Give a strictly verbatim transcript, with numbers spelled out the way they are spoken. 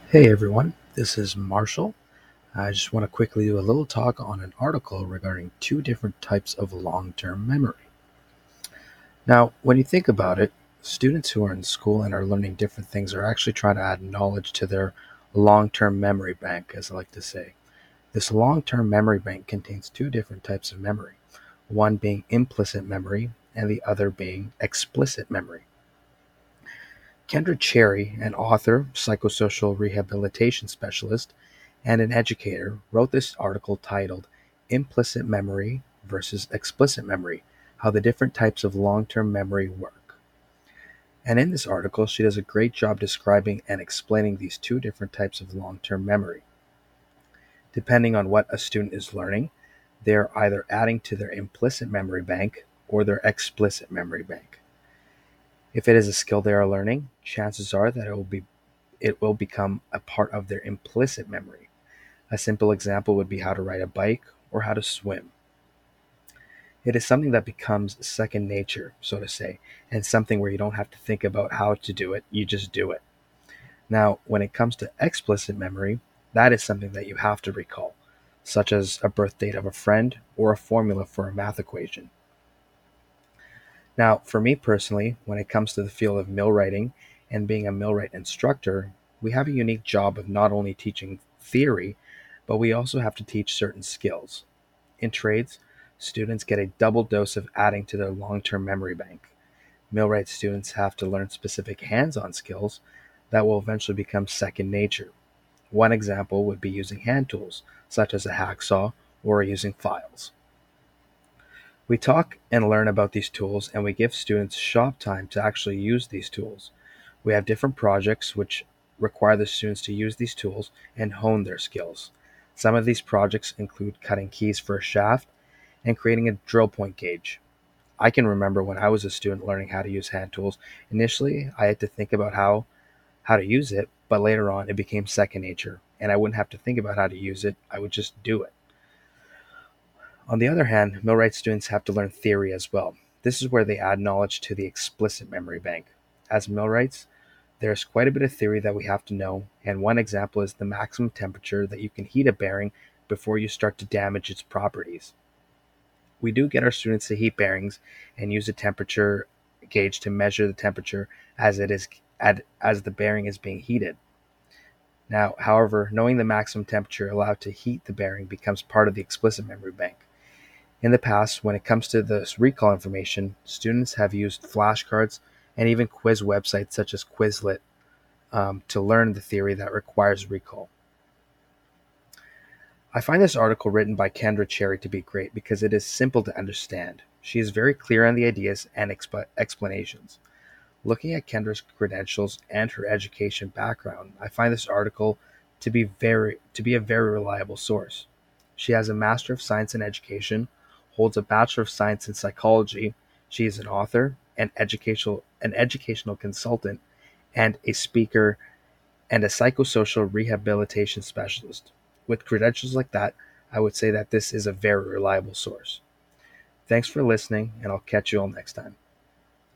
Hey everyone, this is Marshall. I just want to quickly do a little talk on an article regarding two different types of long term memory. Now, when you think about it, students who are in school and are learning different things are actually trying to add knowledge to their long term memory bank, as I like to say. This long term memory bank contains two different types of memory, one being implicit memory and the other being explicit memory. Kendra Cherry, an author, psychosocial rehabilitation specialist, and an educator, wrote this article titled Implicit Memory versus Explicit Memory: How the Different Types of Long-Term Memory Work. And in this article, she does a great job describing and explaining these two different types of long-term memory. Depending on what a student is learning, they're either adding to their implicit memory bank or their explicit memory bank. If it is a skill they are learning, chances are that it will be it will become a part of their implicit memory. A simple example would be how to ride a bike or how to swim. It is something that becomes second nature, so to say, and something where you don't have to think about how to do it, you just do it. Now, when it comes to explicit memory, that is something that you have to recall, such as a birth date of a friend or a formula for a math equation. Now, for me personally, when it comes to the field of millwrighting and being a millwright instructor, we have a unique job of not only teaching theory, but we also have to teach certain skills. In trades, students get a double dose of adding to their long-term memory bank. Millwright students have to learn specific hands-on skills that will eventually become second nature. One example would be using hand tools, such as a hacksaw or using files. We talk and learn about these tools, and we give students shop time to actually use these tools. We have different projects which require the students to use these tools and hone their skills. Some of these projects include cutting keys for a shaft and creating a drill point gauge. I can remember when I was a student learning how to use hand tools, initially I had to think about how, how to use it, but later on it became second nature, and I wouldn't have to think about how to use it, I would just do it. On the other hand, millwright students have to learn theory as well. This is where they add knowledge to the explicit memory bank. As millwrights, there's quite a bit of theory that we have to know, and one example is the maximum temperature that you can heat a bearing before you start to damage its properties. We do get our students to heat bearings and use a temperature gauge to measure the temperature as it is as the bearing is being heated. Now, however, knowing the maximum temperature allowed to heat the bearing becomes part of the explicit memory bank. In the past, when it comes to this recall information, students have used flashcards and even quiz websites such as Quizlet um, to learn the theory that requires recall. I find this article written by Kendra Cherry to be great because it is simple to understand. She is very clear on the ideas and exp- explanations. Looking at Kendra's credentials and her education background, I find this article to be very to be a very reliable source. She has a Master of Science in Education, holds a Bachelor of Science in Psychology. She is an author, an educational an educational consultant, and a speaker and a psychosocial rehabilitation specialist. With credentials like that, I would say that this is a very reliable source. Thanks for listening, and I'll catch you all next time.